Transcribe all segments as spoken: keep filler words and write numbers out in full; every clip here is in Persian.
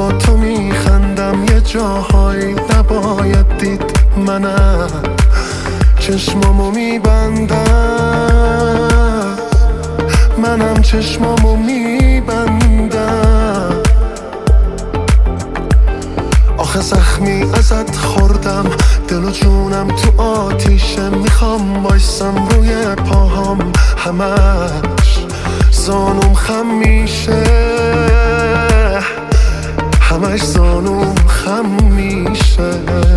با تو میخندم یه جاهایی نباید دید. منم چشمامو میبندم، منم چشمامو میبندم. آخه زخمی ازت خوردم، دل و جونم تو آتیشه. میخوام بایستم روی پاهام، همش زانوم خم میشه، همش زانوم خم میشه.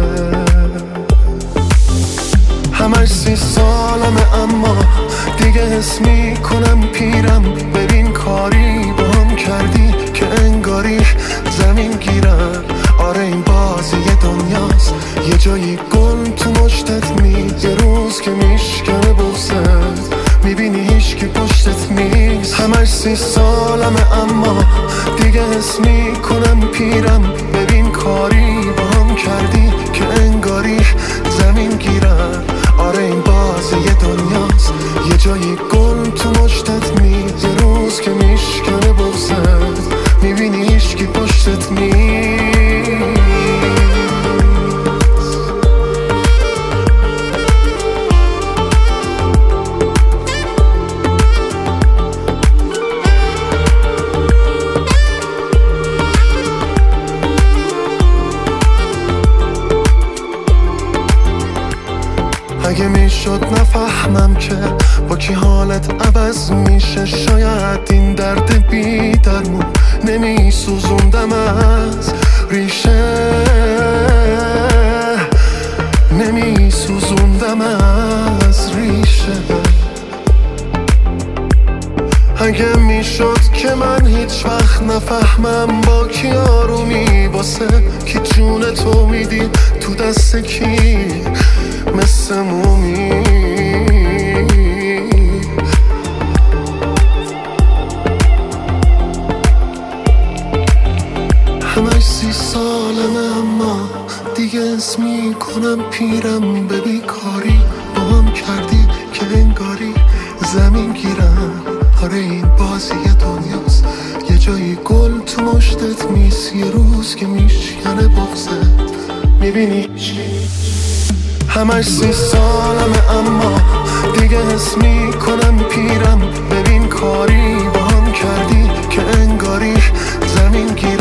همش سی سالمه اما دیگه حس میکنم پیرم. ببین کاری با هم کردی که انگاری زمین گیرم. آره این بازی دنیاست، یه جایی گل تو مشتت میز. یه روز که میشکنه بغزت میبینی هیچ که پشتت نیست. همش سی سالمه اما دیگه حس میکنم پیرم. ببین کاری با هم کردی که انگاری زمین گیرم. آره این بازی دنیاست، یه جایی گل تو مشتت میز. یه روز که میشکنه بغزت میبینی هیچ که پشتت نیست. اگه میشد نفهمم که با کی حالت عوض میشه، شاید این درد بی درمون نمیسوزوندم از ریشه، نمیسوزوندم از ریشه. اگه میشد که من هیچ وقت نفهمم با کی آرومی، واسه کی جون تو میدی تو دست کی مثل مومی. همش سی سالمه اما دیگه اسم میکنم پیرم. به بیکاری با هم کردی که انگاری زمین گیرم. آره این بازی دنیاست، یه جایی گل تو مشتت میز. یه روز که میشکنه بغزت میبینی. همش سی سالمه اما دیگه حس میکنم پیرم. ببین کاری با هم کردی که انگاری زمین گیرم.